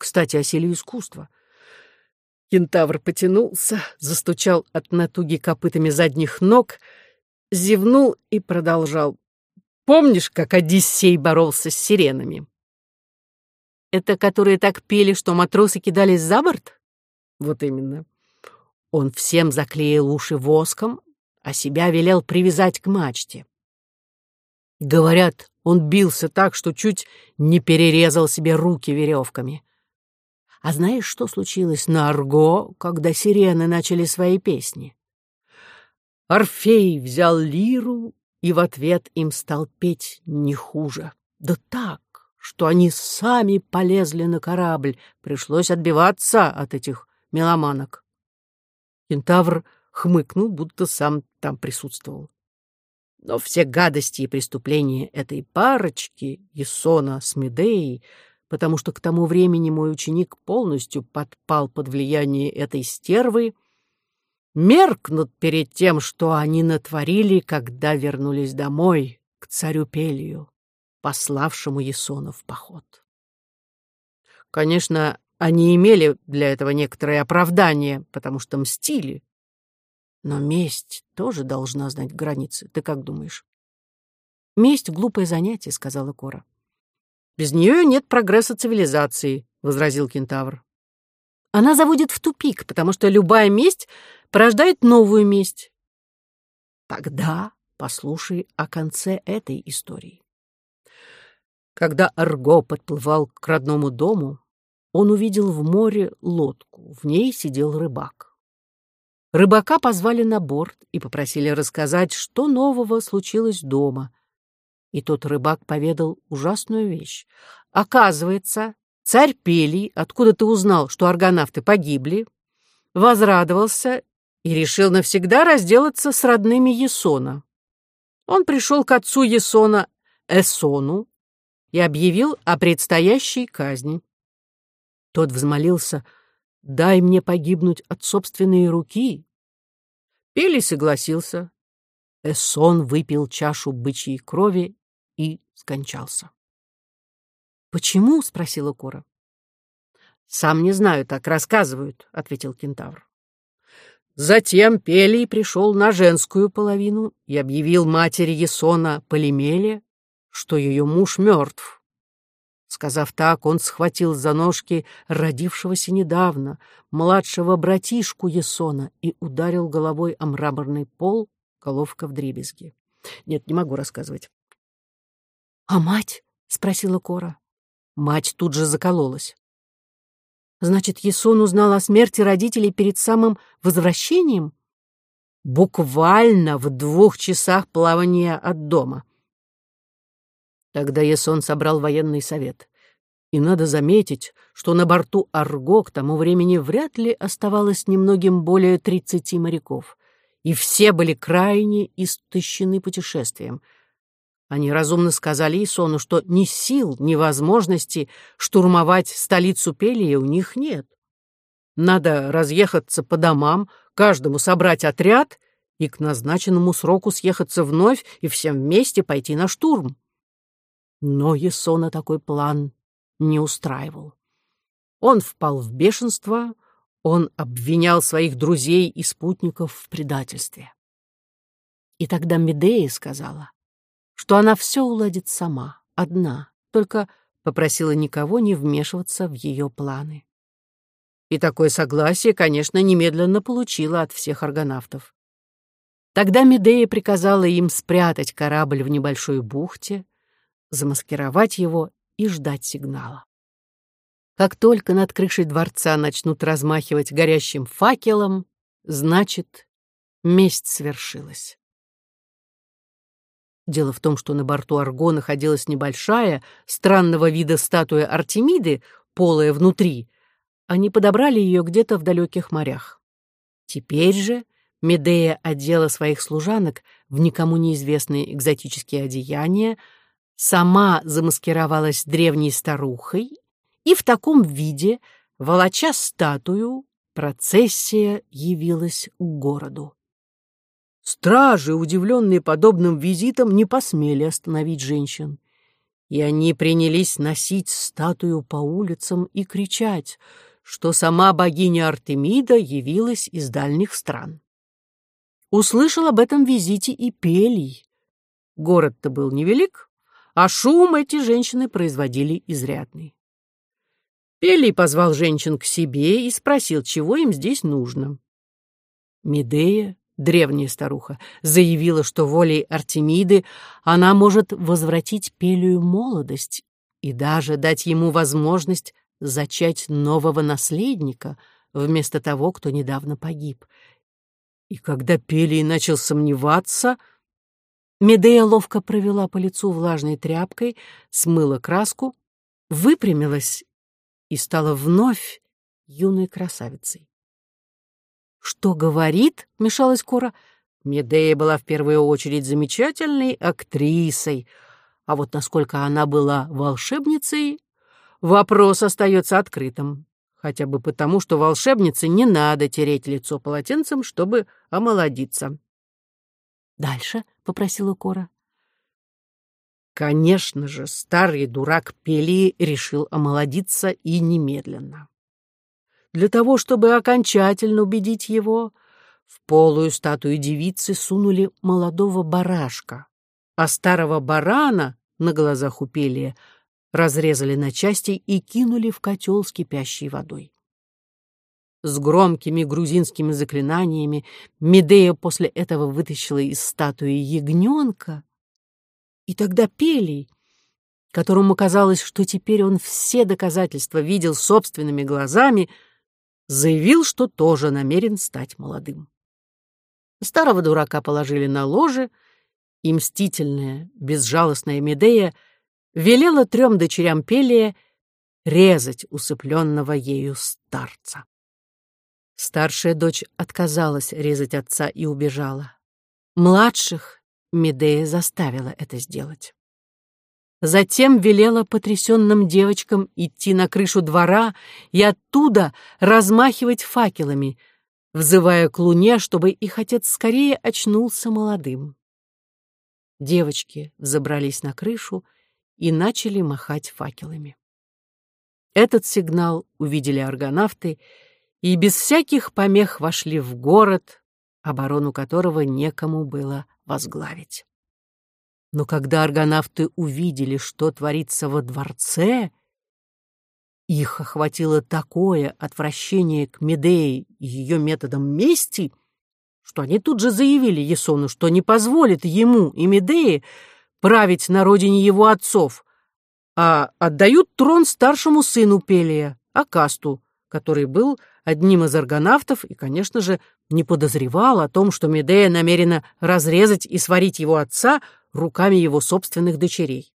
Кстати, о силе искусства. Кентавр потянулся, застучал от натуги копытами задних ног, зевнул и продолжал. Помнишь, как Одиссей боролся с сиренами? Это которые так пели, что матросы кидались за борт? Вот именно. Он всем заклеил уши воском, а себя велел привязать к мачте. Говорят, он бился так, что чуть не перерезал себе руки веревками. А знаешь, что случилось на Арго, когда сирены начали свои песни? Орфей взял лиру и в ответ им стал петь не хуже. Да так, что они сами полезли на корабль. Пришлось отбиваться от этих меломанок. Кентавр хмыкнул, будто сам там присутствовал. Но все гадости и преступления этой парочки, Ясона с Медеей, потому что к тому времени мой ученик полностью подпал под влияние этой стервы, меркнут перед тем, что они натворили, когда вернулись домой к царю Пелию, пославшему Ясона в поход. Конечно, они имели для этого некоторое оправдание, потому что мстили. Но месть тоже должна знать границы. Ты как думаешь? Месть — глупое занятие, сказала Кора. Без нее нет прогресса цивилизации, возразил Кентавр. Она заводит в тупик, потому что любая месть порождает новую месть. Тогда послушай о конце этой истории. Когда Арго подплывал к родному дому, он увидел в море лодку. В ней сидел рыбак. Рыбака позвали на борт и попросили рассказать, что нового случилось дома. И тот рыбак поведал ужасную вещь. Оказывается, царь Пелий откуда-то узнал, что аргонавты погибли, возрадовался и решил навсегда разделаться с родными Ясона. Он пришел к отцу Ясона Эсону и объявил о предстоящей казни. Тот взмолился: «Дай мне погибнуть от собственной руки». Пелий согласился. Эсон выпил чашу бычьей крови и скончался. «Почему?» — спросила Кора. «Сам не знаю, так рассказывают», — ответил Кентавр. Затем Пелий пришел на женскую половину и объявил матери Ясона Полимеле, что ее муж мертв. Сказав так, он схватил за ножки родившегося недавно младшего братишку Ясона и ударил головой о мраморный пол, головка вдребезги. Нет, не могу рассказывать. — А мать? — спросила Кора. Мать тут же закололась. — Значит, Ясон узнал о смерти родителей перед самым возвращением? — Буквально в 2 часах плавания от дома. Тогда Ясон собрал военный совет. И надо заметить, что на борту Арго к тому времени вряд ли оставалось немногим более 30 моряков, и все были крайне истощены путешествием. Они разумно сказали Ясону, что ни сил, ни возможности штурмовать столицу Пелия у них нет. Надо разъехаться по домам, каждому собрать отряд и к назначенному сроку съехаться вновь и всем вместе пойти на штурм. Но Ясона такой план не устраивал. Он впал в бешенство, он обвинял своих друзей и спутников в предательстве. И тогда Медея сказала, что она все уладит сама, одна, только попросила никого не вмешиваться в ее планы. И такое согласие, конечно, немедленно получила от всех аргонавтов. Тогда Медея приказала им спрятать корабль в небольшой бухте, замаскировать его и ждать сигнала. Как только над крышей дворца начнут размахивать горящим факелом, значит, месть свершилась. Дело в том, что на борту Арго находилась небольшая, странного вида статуя Артемиды, полая внутри. Они подобрали ее где-то в далеких морях. Теперь же Медея одела своих служанок в никому неизвестные экзотические одеяния, сама замаскировалась древней старухой, и в таком виде, волоча статую, процессия явилась к городу. Стражи, удивленные подобным визитом, не посмели остановить женщин. и они принялись носить статую по улицам и кричать, что сама богиня Артемида явилась из дальних стран. Услышал об этом визите и Пелий. Город-то был невелик, а шум эти женщины производили изрядный. Пелий позвал женщин к себе и спросил, чего им здесь нужно. Медея, древняя старуха, заявила, что волей Артемиды она может возвратить Пелию молодость и даже дать ему возможность зачать нового наследника вместо того, кто недавно погиб. И когда Пелий начал сомневаться, Медея ловко провела по лицу влажной тряпкой, смыла краску, выпрямилась и стала вновь юной красавицей. «Что говорит?» — мешалась Кора. Медея была в первую очередь замечательной актрисой, а вот насколько она была волшебницей, вопрос остается открытым, хотя бы потому, что волшебнице не надо тереть лицо полотенцем, чтобы омолодиться. «Дальше?» — попросила Кора. Конечно же, старый дурак Пелий решил омолодиться и немедленно. Для того, чтобы окончательно убедить его, в полую статую девицы сунули молодого барашка, а старого барана на глазах у Пелия разрезали на части и кинули в котел с кипящей водой. С громкими грузинскими заклинаниями Медея после этого вытащила из статуи ягненка, и тогда Пелий, которому казалось, что теперь он все доказательства видел собственными глазами, заявил, что тоже намерен стать молодым. Старого дурака положили на ложе, и мстительная, безжалостная Медея велела 3 дочерям Пелия резать усыпленного ею старца. Старшая дочь отказалась резать отца и убежала. Младших Медея заставила это сделать. Затем велела потрясенным девочкам идти на крышу двора и оттуда размахивать факелами, взывая к луне, чтобы их отец скорее очнулся молодым. Девочки взобрались на крышу и начали махать факелами. Этот сигнал увидели аргонавты и без всяких помех вошли в город, оборону которого некому было возглавить. Но когда аргонавты увидели, что творится во дворце, их охватило такое отвращение к Медее и ее методам мести, что они тут же заявили Ясону, что не позволят ему и Медее править на родине его отцов, а отдают трон старшему сыну Пелия, Акасту, который был одним из аргонавтов и, конечно же, не подозревал о том, что Медея намерена разрезать и сварить его отца руками его собственных дочерей.